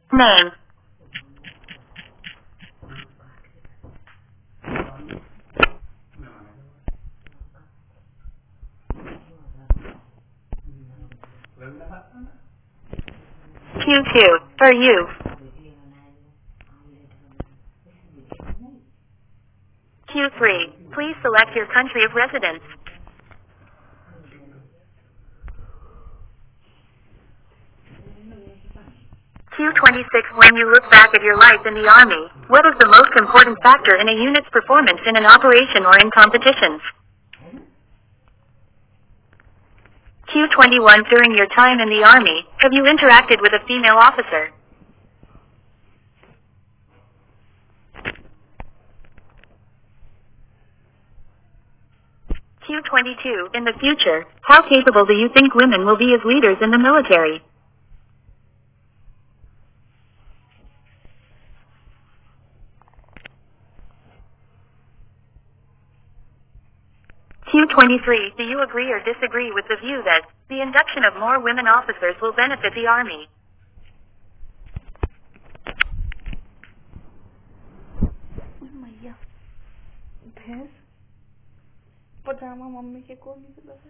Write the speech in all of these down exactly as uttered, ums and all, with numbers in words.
Name. Q two. For you. Q three. Please select your country of residence. Q twenty-six. When you look back at your life in the Army, what is the most important factor in a unit's performance in an operation or in competitions? Q twenty-one. During your time in the Army, have you interacted with a female officer? Q twenty-two. In the future, how capable do you think women will be as leaders in the military? Q twenty-three. Do you agree or disagree with the view that the induction of more women officers will benefit the Army? मैया भैंस पजामा mummy के को नहीं पता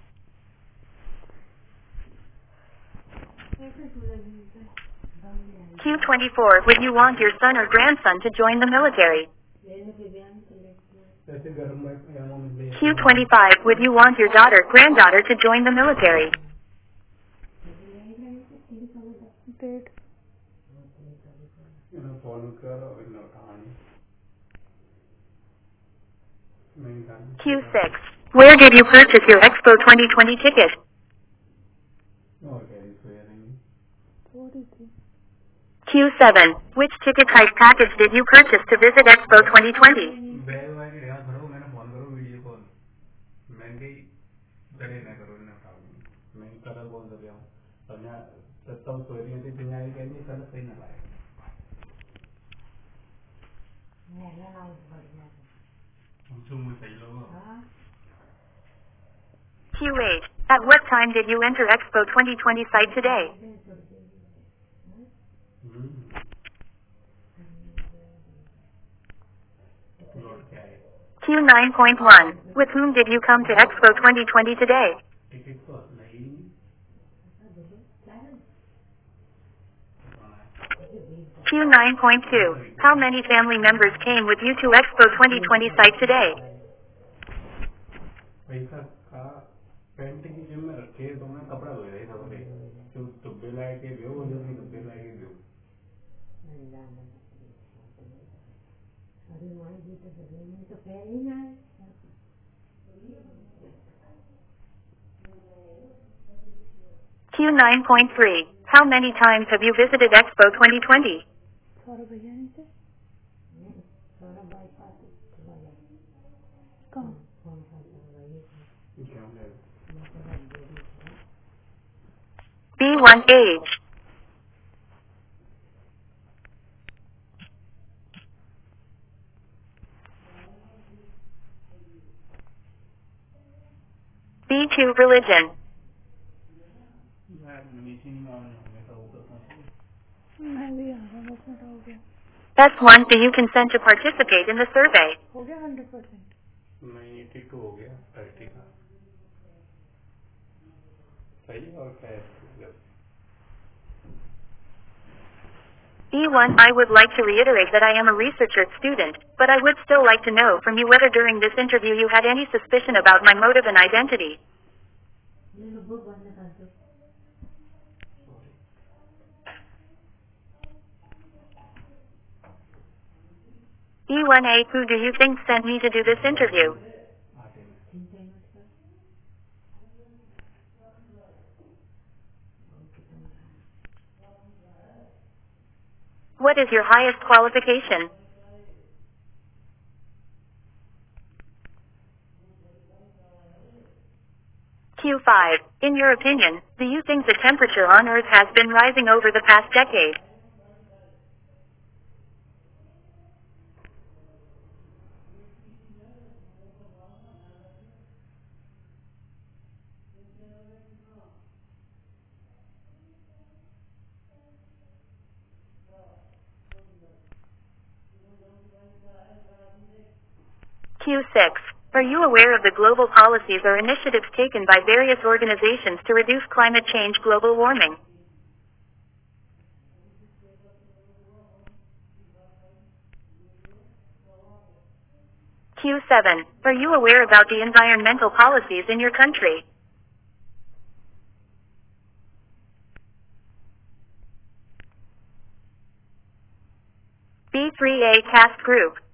Q twenty-four. Would you want your son or grandson to join the military? Q twenty-five. Would you want your daughter, granddaughter to join the military? Date. Q six. Where did you purchase your Expo twenty twenty ticket? Q seven. Which ticket type package did you purchase to visit Expo twenty twenty? Q eight. At what time did you enter Expo twenty twenty site today? Q nine point one. With whom did you come to Expo twenty twenty today? Q nine point two. How many family members came with you to Expo twenty twenty site today? Q nine point three. How many times have you visited Expo twenty twenty? B one age. B two religion. S one. Do you consent to participate in the survey? B one. I would like to reiterate that I am a researcher student, but I would still like to know from you whether during this interview you had any suspicion about my motive and identity. B one A. Who do you think sent me to do this interview? What is your highest qualification? Q five. In your opinion, do you think the temperature on Earth has been rising over the past decade? Q six. Are you aware of the global policies or initiatives taken by various organizations to reduce climate change global warming? Q seven. Are you aware about the environmental policies in your country? B three A Task Group.